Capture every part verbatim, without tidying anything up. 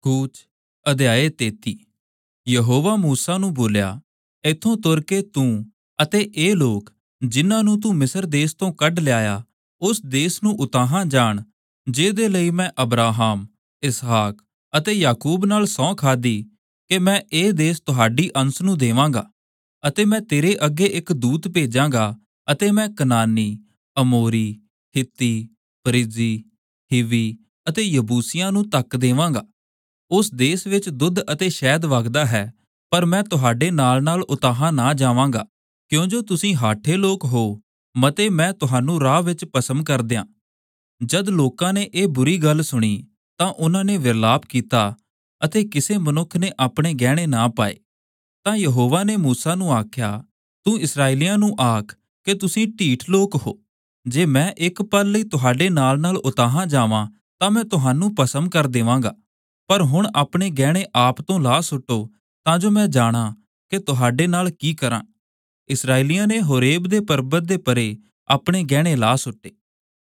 ਕੂਚ ਅਧਿਆਇ ਤੇਤੀ। ਯਹੋਵਾ ਮੂਸਾ ਨੂੰ ਬੋਲਿਆ, ਇੱਥੋਂ ਤੁਰ ਕੇ ਤੂੰ ਅਤੇ ਇਹ ਲੋਕ ਜਿਨ੍ਹਾਂ ਨੂੰ ਤੂੰ ਮਿਸਰ ਦੇਸ਼ ਤੋਂ ਕੱਢ ਲਿਆਇਆ, ਉਸ ਦੇਸ਼ ਨੂੰ ਉਤਾਹਾਂ ਜਾਣ, ਜਿਹਦੇ ਲਈ ਮੈਂ ਅਬਰਾਹਾਮ, ਇਸਹਾਕ ਅਤੇ ਯਾਕੂਬ ਨਾਲ ਸਹੁੰ ਖਾਧੀ ਕਿ ਮੈਂ ਇਹ ਦੇਸ਼ ਤੁਹਾਡੀ ਅੰਸ਼ ਨੂੰ ਦੇਵਾਂਗਾ। ਅਤੇ ਮੈਂ ਤੇਰੇ ਅੱਗੇ ਇੱਕ ਦੂਤ ਭੇਜਾਂਗਾ, ਅਤੇ ਮੈਂ ਕਨਾਨੀ, ਅਮੋਰੀ, ਹਿੱਤੀ, ਪਰਿੱਜੀ, ਹਿੱਵੀ ਅਤੇ ਯਬੂਸੀਆਂ ਨੂੰ ਧੱਕ ਦੇਵਾਂਗਾ। ਉਸ ਦੇਸ਼ ਵਿੱਚ ਦੁੱਧ ਅਤੇ ਸ਼ਹਿਦ ਵਗਦਾ ਹੈ, ਪਰ ਮੈਂ ਤੁਹਾਡੇ ਨਾਲ ਨਾਲ ਉਤਾਹਾਂ ਨਾ ਜਾਵਾਂਗਾ, ਕਿਉਂ ਜੋ ਤੁਸੀਂ ਹਾਠੇ ਲੋਕ ਹੋ, ਮਤੇ ਮੈਂ ਤੁਹਾਨੂੰ ਰਾਹ ਵਿੱਚ ਭਸਮ ਕਰ ਦਿਆਂ। ਜਦ ਲੋਕਾਂ ਨੇ ਇਹ ਬੁਰੀ ਗੱਲ ਸੁਣੀ, ਤਾਂ ਉਹਨਾਂ ਨੇ ਵਿਰਲਾਪ ਕੀਤਾ, ਅਤੇ ਕਿਸੇ ਮਨੁੱਖ ਨੇ ਆਪਣੇ ਗਹਿਣੇ ਨਾ ਪਾਏ। ਤਾਂ ਯਹੋਵਾ ਨੇ ਮੂਸਾ ਨੂੰ ਆਖਿਆ, ਤੂੰ ਇਸਰਾਏਲੀਆਂ ਨੂੰ ਆਖ ਕਿ ਤੁਸੀਂ ਢੀਠ ਲੋਕ ਹੋ। ਜੇ ਮੈਂ ਇੱਕ ਪਲ ਲਈ ਤੁਹਾਡੇ ਨਾਲ ਨਾਲ ਉਤਾਹਾਂ ਜਾਵਾਂ, ਤਾਂ ਮੈਂ ਤੁਹਾਨੂੰ ਭਸਮ ਕਰ ਦੇਵਾਂਗਾ। ਪਰ ਹੁਣ ਆਪਣੇ ਗਹਿਣੇ ਆਪ ਤੋਂ ਲਾਹ ਸੁੱਟੋ, ਤਾਂ ਜੋ ਮੈਂ ਜਾਣਾ ਕਿ ਤੁਹਾਡੇ ਨਾਲ ਕੀ ਕਰਾਂ। ਇਸਰਾਏਲੀਆਂ ਨੇ ਹੋਰੇਬ ਦੇ ਪਰਬਤ ਦੇ ਪਰੇ ਆਪਣੇ ਗਹਿਣੇ ਲਾਹ ਸੁੱਟੇ।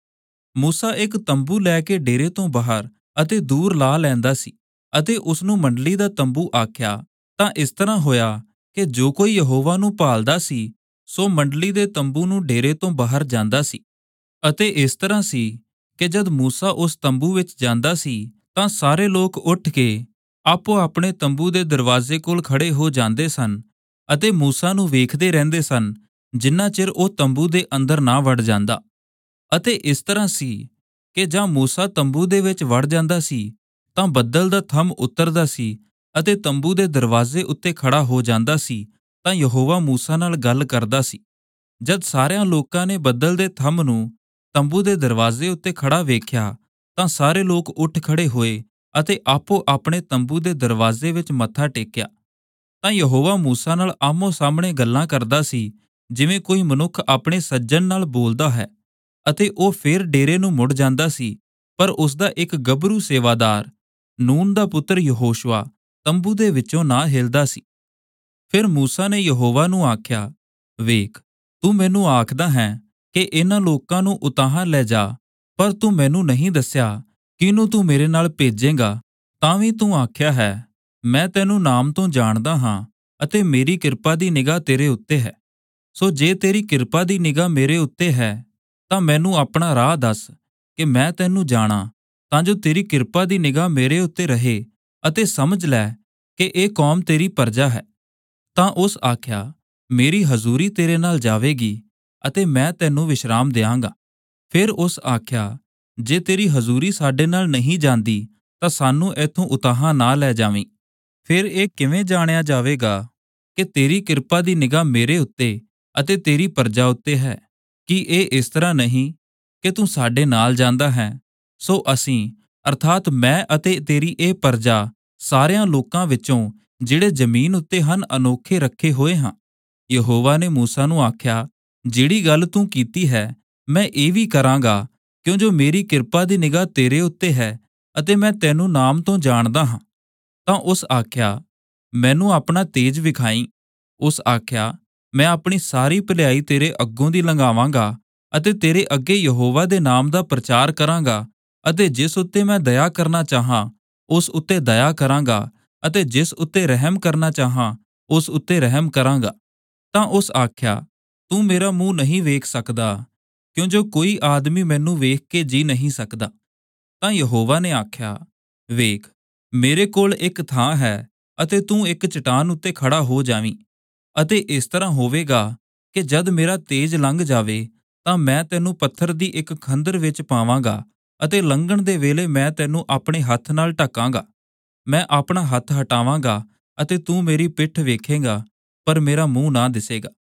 ਮੂਸਾ ਇੱਕ ਤੰਬੂ ਲੈ ਕੇ ਡੇਰੇ ਤੋਂ ਬਾਹਰ ਅਤੇ ਦੂਰ ਲਾ ਲੈਂਦਾ ਸੀ, ਅਤੇ ਉਸਨੂੰ ਮੰਡਲੀ ਦਾ ਤੰਬੂ ਆਖਿਆ। ਤਾਂ ਇਸ ਤਰ੍ਹਾਂ ਹੋਇਆ ਕਿ ਜੋ ਕੋਈ ਯਹੋਵਾ ਨੂੰ ਭਾਲਦਾ ਸੀ, ਸੋ ਮੰਡਲੀ ਦੇ ਤੰਬੂ ਨੂੰ ਡੇਰੇ ਤੋਂ ਬਾਹਰ ਜਾਂਦਾ ਸੀ। ਅਤੇ ਇਸ ਤਰ੍ਹਾਂ ਸੀ ਕਿ ਜਦ ਮੂਸਾ ਉਸ ਤੰਬੂ ਵਿੱਚ ਜਾਂਦਾ ਸੀ, ਤਾਂ ਸਾਰੇ ਲੋਕ ਉੱਠ ਕੇ ਆਪੋ ਆਪਣੇ ਤੰਬੂ ਦੇ ਦਰਵਾਜ਼ੇ ਕੋਲ ਖੜੇ ਹੋ ਜਾਂਦੇ ਸਨ, ਅਤੇ ਮੂਸਾ ਨੂੰ ਵੇਖਦੇ ਰਹਿੰਦੇ ਸਨ, ਜਿੰਨਾ ਚਿਰ ਉਹ ਤੰਬੂ ਦੇ ਅੰਦਰ ਨਾ ਵੜ ਜਾਂਦਾ। ਅਤੇ ਇਸ ਤਰ੍ਹਾਂ ਸੀ ਕਿ ਜਾਂ ਮੂਸਾ ਤੰਬੂ ਦੇ ਵਿੱਚ ਵੜ ਜਾਂਦਾ ਸੀ, ਤਾਂ ਬੱਦਲ ਦਾ ਥੰਮ ਉਤਰਦਾ ਸੀ, ਅਤੇ ਤੰਬੂ ਦੇ ਦਰਵਾਜ਼ੇ ਉੱਤੇ ਖੜਾ ਹੋ ਜਾਂਦਾ ਸੀ, ਤਾਂ ਯਹੋਵਾ ਮੂਸਾ ਨਾਲ ਗੱਲ ਕਰਦਾ ਸੀ। ਜਦ ਸਾਰਿਆਂ ਲੋਕਾਂ ਨੇ ਬੱਦਲ ਦੇ ਥੰਮ ਨੂੰ ਤੰਬੂ ਦੇ ਦਰਵਾਜ਼ੇ ਉੱਤੇ ਖੜਾ ਵੇਖਿਆ, ਤਾਂ ਸਾਰੇ ਲੋਕ ਉੱਠ ਖੜੇ ਹੋਏ ਅਤੇ ਆਪੋ ਆਪਣੇ ਤੰਬੂ ਦੇ ਦਰਵਾਜ਼ੇ ਵਿੱਚ ਮੱਥਾ ਟੇਕਿਆ। ਤਾਂ ਯਹੋਵਾ ਮੂਸਾ ਨਾਲ ਆਮੋ ਸਾਹਮਣੇ ਗੱਲਾਂ ਕਰਦਾ ਸੀ, ਜਿਵੇਂ ਕੋਈ ਮਨੁੱਖ ਆਪਣੇ ਸੱਜਣ ਨਾਲ ਬੋਲਦਾ ਹੈ। ਅਤੇ ਉਹ ਫੇਰ ਡੇਰੇ ਨੂੰ ਮੁੜ ਜਾਂਦਾ ਸੀ, ਪਰ ਉਸਦਾ ਇੱਕ ਗੱਭਰੂ ਸੇਵਾਦਾਰ, ਨੂਨ ਦਾ ਪੁੱਤਰ ਯਹੋਸ਼ੁਆ, ਤੰਬੂ ਦੇ ਵਿੱਚੋਂ ਨਾ ਹਿਲਦਾ ਸੀ। ਫਿਰ ਮੂਸਾ ਨੇ ਯਹੋਵਾ ਨੂੰ ਆਖਿਆ, ਵੇਖ, ਤੂੰ ਮੈਨੂੰ ਆਖਦਾ ਹੈ ਕਿ ਇਹਨਾਂ ਲੋਕਾਂ ਨੂੰ ਉਤਾਹਾਂ ਲੈ ਜਾ, ਪਰ ਤੂੰ ਮੈਨੂੰ ਨਹੀਂ ਦੱਸਿਆ ਕਿਹਨੂੰ ਤੂੰ ਮੇਰੇ ਨਾਲ ਭੇਜੇਂਗਾ। ਤਾਂ ਵੀ ਤੂੰ ਆਖਿਆ ਹੈ, ਮੈਂ ਤੈਨੂੰ ਨਾਮ ਤੋਂ ਜਾਣਦਾ ਹਾਂ, ਅਤੇ ਮੇਰੀ ਕਿਰਪਾ ਦੀ ਨਿਗਾਹ ਤੇਰੇ ਉੱਤੇ ਹੈ। ਸੋ ਜੇ ਤੇਰੀ ਕਿਰਪਾ ਦੀ ਨਿਗਾਹ ਮੇਰੇ ਉੱਤੇ ਹੈ, ਤਾਂ ਮੈਨੂੰ ਆਪਣਾ ਰਾਹ ਦੱਸ ਕਿ ਮੈਂ ਤੈਨੂੰ ਜਾਣਾ, ਤਾਂ ਜੋ ਤੇਰੀ ਕਿਰਪਾ ਦੀ ਨਿਗਾਹ ਮੇਰੇ ਉੱਤੇ ਰਹੇ, ਅਤੇ ਸਮਝ ਲੈ ਕਿ ਇਹ ਕੌਮ ਤੇਰੀ ਪਰਜਾ ਹੈ। ਤਾਂ ਉਸ ਆਖਿਆ, ਮੇਰੀ ਹਜ਼ੂਰੀ ਤੇਰੇ ਨਾਲ ਜਾਵੇਗੀ, ਅਤੇ ਮੈਂ ਤੈਨੂੰ ਵਿਸ਼ਰਾਮ ਦਿਆਂਗਾ। ਫਿਰ ਉਸ ਆਖਿਆ, ਜੇ ਤੇਰੀ ਹਜ਼ੂਰੀ ਸਾਡੇ ਨਾਲ ਨਹੀਂ ਜਾਂਦੀ, ਤਾਂ ਸਾਨੂੰ ਇੱਥੋਂ ਉਤਾਹਾਂ ਨਾ ਲੈ ਜਾਵੀਂ। ਫਿਰ ਇਹ ਕਿਵੇਂ ਜਾਣਿਆ ਜਾਵੇਗਾ ਕਿ ਤੇਰੀ ਕਿਰਪਾ ਦੀ ਨਿਗਾਹ ਮੇਰੇ ਉੱਤੇ ਅਤੇ ਤੇਰੀ ਪਰਜਾ ਉੱਤੇ ਹੈ? ਕੀ ਇਹ ਇਸ ਤਰ੍ਹਾਂ ਨਹੀਂ ਕਿ ਤੂੰ ਸਾਡੇ ਨਾਲ ਜਾਂਦਾ ਹੈ? ਸੋ ਅਸੀਂ, ਅਰਥਾਤ ਮੈਂ ਅਤੇ ਤੇਰੀ ਇਹ ਪਰਜਾ, ਸਾਰਿਆਂ ਲੋਕਾਂ ਵਿੱਚੋਂ ਜਿਹੜੇ ਜ਼ਮੀਨ ਉੱਤੇ ਹਨ, ਅਨੋਖੇ ਰੱਖੇ ਹੋਏ ਹਾਂ। ਯਹੋਵਾ ਨੇ ਮੂਸਾ ਨੂੰ ਆਖਿਆ, ਜਿਹੜੀ ਗੱਲ ਤੂੰ ਕੀਤੀ ਹੈ, ਮੈਂ ਇਹ ਵੀ ਕਰਾਂਗਾ, ਕਿਉਂ ਜੋ ਮੇਰੀ ਕਿਰਪਾ ਦੀ ਨਿਗਾਹ ਤੇਰੇ ਉੱਤੇ ਹੈ, ਅਤੇ ਮੈਂ ਤੈਨੂੰ ਨਾਮ ਤੋਂ ਜਾਣਦਾ ਹਾਂ। ਤਾਂ ਉਸ ਆਖਿਆ, ਮੈਨੂੰ ਆਪਣਾ ਤੇਜ ਵਿਖਾਈ। ਉਸ ਆਖਿਆ, ਮੈਂ ਆਪਣੀ ਸਾਰੀ ਭਲਾਈ ਤੇਰੇ ਅੱਗੋਂ ਦੀ ਲੰਘਾਵਾਂਗਾ, ਅਤੇ ਤੇਰੇ ਅੱਗੇ ਯਹੋਵਾ ਦੇ ਨਾਮ ਦਾ ਪ੍ਰਚਾਰ ਕਰਾਂਗਾ, ਅਤੇ ਜਿਸ ਉੱਤੇ ਮੈਂ ਦਇਆ ਕਰਨਾ ਚਾਹਾਂ, ਉਸ ਉੱਤੇ ਦਇਆ ਕਰਾਂਗਾ, ਅਤੇ ਜਿਸ ਉੱਤੇ ਰਹਿਮ ਕਰਨਾ ਚਾਹਾਂ, ਉਸ ਉੱਤੇ ਰਹਿਮ ਕਰਾਂਗਾ। ਤਾਂ ਉਸ ਆਖਿਆ, ਤੂੰ ਮੇਰਾ ਮੂੰਹ ਨਹੀਂ ਵੇਖ ਸਕਦਾ, ਕਿਉਂ ਜੋ ਕੋਈ ਆਦਮੀ ਮੈਨੂੰ ਵੇਖ ਕੇ ਜੀ ਨਹੀਂ ਸਕਦਾ। ਤਾਂ ਯਹੋਵਾ ਨੇ ਆਖਿਆ, ਵੇਖ, ਮੇਰੇ ਕੋਲ ਇੱਕ ਥਾਂ ਹੈ, ਅਤੇ ਤੂੰ ਇੱਕ ਚਟਾਨ ਉੱਤੇ ਖੜਾ ਹੋ ਜਾਵੀਂ। ਅਤੇ ਇਸ ਤਰ੍ਹਾਂ ਹੋਵੇਗਾ ਕਿ ਜਦ ਮੇਰਾ ਤੇਜ ਲੰਘ ਜਾਵੇ, ਤਾਂ ਮੈਂ ਤੈਨੂੰ ਪੱਥਰ ਦੀ ਇੱਕ ਖੰਦਰ ਵਿੱਚ ਪਾਵਾਂਗਾ, ਅਤੇ ਲੰਘਣ ਦੇ ਵੇਲੇ ਮੈਂ ਤੈਨੂੰ ਆਪਣੇ ਹੱਥ ਨਾਲ ਢਕਾਂਗਾ। ਮੈਂ ਆਪਣਾ ਹੱਥ ਹਟਾਵਾਂਗਾ, ਅਤੇ ਤੂੰ ਮੇਰੀ ਪਿੱਠ ਵੇਖੇਂਗਾ, ਪਰ ਮੇਰਾ ਮੂੰਹ ਨਾ ਦਿਸੇਗਾ।